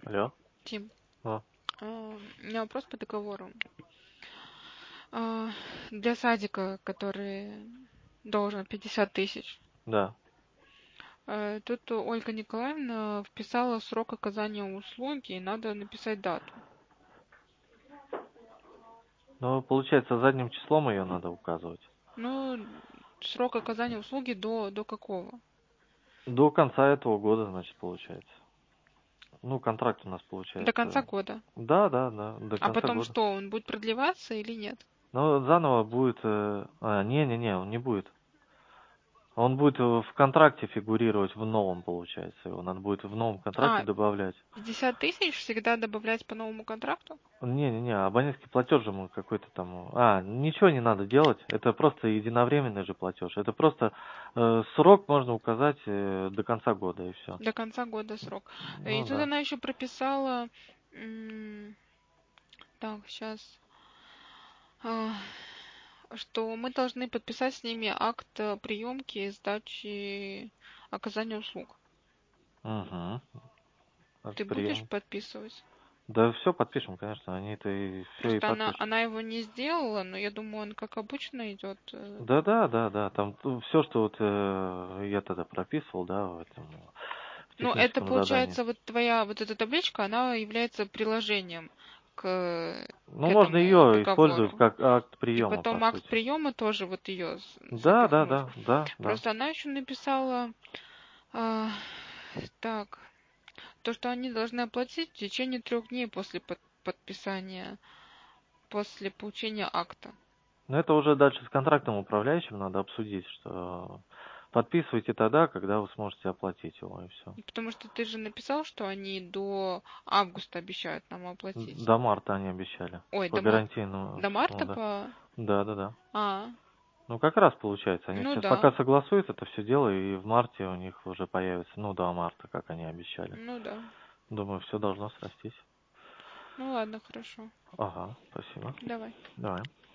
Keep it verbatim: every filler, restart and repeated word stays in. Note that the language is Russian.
Алло. Тим, А, а, у меня вопрос по договору. А, Для садика, который должен пятьдесят тысяч, да. а, тут Ольга Николаевна вписала срок оказания услуги, и надо написать дату. Ну, получается, задним числом ее надо указывать. Ну, срок оказания услуги до, до какого? До конца этого года, значит, получается. Ну, контракт у нас До конца получается. года. Да, да, да, до А конца потом года. что, он будет продлеваться или нет? Но заново будет... э, А, не-не-не, он не будет. Он будет в контракте фигурировать в новом, получается. Его надо будет в новом контракте А, добавлять. пятьдесят тысяч всегда добавлять по новому контракту? Не-не-не, абонентский платеж же мы какой-то там... А, ничего не надо делать. Это просто единовременный же платеж. Это просто э, срок можно указать э, до конца года, и все. До конца года срок. И Ну тут да. она еще прописала... м, Так, сейчас... что мы должны подписать с ними акт э, приемки и сдачи оказания услуг. Угу. Ты будешь Прием. подписывать? Да все подпишем, конечно. Они это и все и Просто она, подпишут. она его не сделала, но я думаю, он как обычно идет. э. Да, да, да, да. Там все, что вот э, я тогда прописывал, да, в этом в Ну, это техническом задании. получается, вот твоя вот эта табличка, она является приложением к, к Ну, можно этому ее использовать договору. как акт И приема, по потом акт сути. приема тоже вот ее Да, да, запихнуть. да, да, да. Просто она еще написала, а, так, то, что они должны оплатить в течение трех дней после под- подписания, после получения акта. Но это уже дальше с контрактным управляющим надо обсудить, что подписывайте тогда, когда вы сможете оплатить его, и все. Потому что ты же написал, что они до августа обещают нам оплатить. До марта они обещали. Ой, По до, ма- гарантийному, до ну марта да. по... Да, да, да. А, Ну, как раз получается. Они ну сейчас да, пока согласуют это все дело, и в марте у них уже появится, ну, до марта, как они обещали. ну да. Думаю, все должно срастись. Ну ладно, хорошо. Ага, спасибо. Давай. Давай.